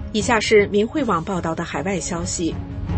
以下是明慧网报道的海外消息，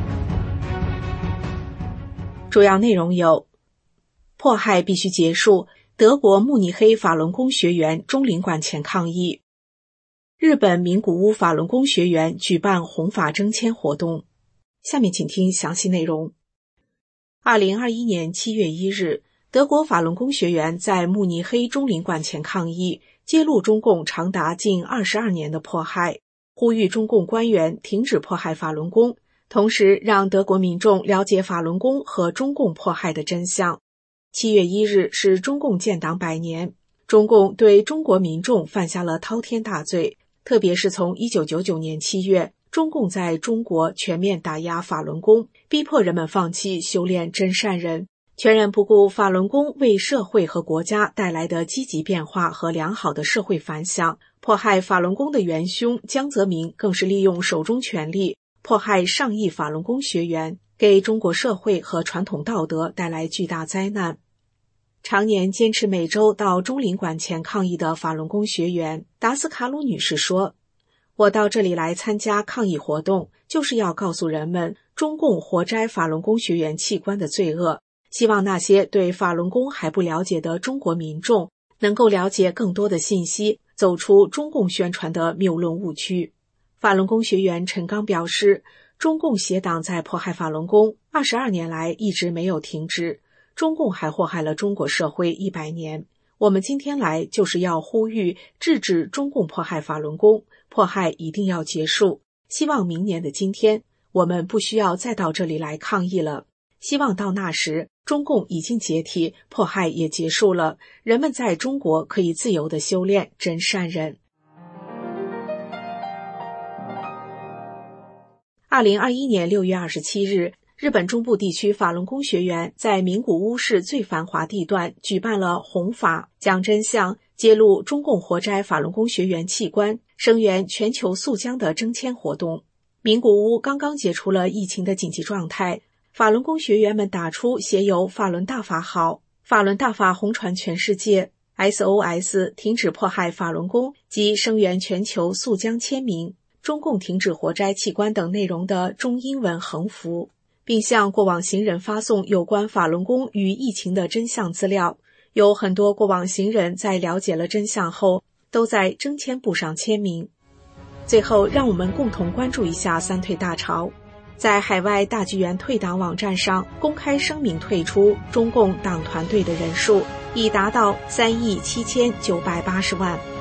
主要内容有：迫害必须结束，德国慕尼黑法轮功学员中领馆前抗议；日本名古屋法轮功学员举办弘法征签活动。下面请听详细内容。2021年7月1日，德国法轮功学员在慕尼黑中领馆前抗议，揭露中共长达近22年的迫害，呼吁中共官员停止迫害法轮功，同时让德国民众了解法轮功和中共迫害的真相。7月1日是中共建党100年，中共对中国民众犯下了滔天大罪，特别是从1999年7月，中共在中国全面打压法轮功，逼迫人们放弃修炼真善忍，全然不顾法轮功为社会和国家带来的积极变化和良好的社会反响。迫害法轮功的元凶江泽民更是利用手中权力迫害上亿法轮功学员，给中国社会和传统道德带来巨大灾难。常年坚持每周到中领馆前抗议的法轮功学员达斯卡鲁女士说，我到这里来参加抗议活动，就是要告诉人们中共活摘法轮功学员器官的罪恶，希望那些对法轮功还不了解的中国民众能够了解更多的信息，走出中共宣传的谬论误区。法轮功学员陈刚表示，中共邪党在迫害法轮功22年来一直没有停止，中共还祸害了中国社会100年。我们今天来就是要呼吁制止中共迫害法轮功，迫害一定要结束。希望明年的今天，我们不需要再到这里来抗议了。希望到那时，中共已经解体，迫害也结束了，人们在中国可以自由地修炼真善忍。2021年6月27日，日本中部地区法轮功学员在名古屋市最繁华地段举办了弘法、讲真相、揭露中共活摘法轮功学员器官、声援全球速浆的征签活动。名古屋刚刚解除了疫情的紧急状态，法轮功学员们打出写有法轮大法好、法轮大法红传全世界、SOS 停止迫害法轮功及声援全球速浆签名、中共停止活摘器官等内容的中英文横幅，并向过往行人发送有关法轮功与疫情的真相资料。有很多过往行人在了解了真相后，都在征签簿上签名。最后，让我们共同关注一下三退大潮。在海外大剧院退党网站上公开声明退出中共党团队的人数已达到3.7980亿。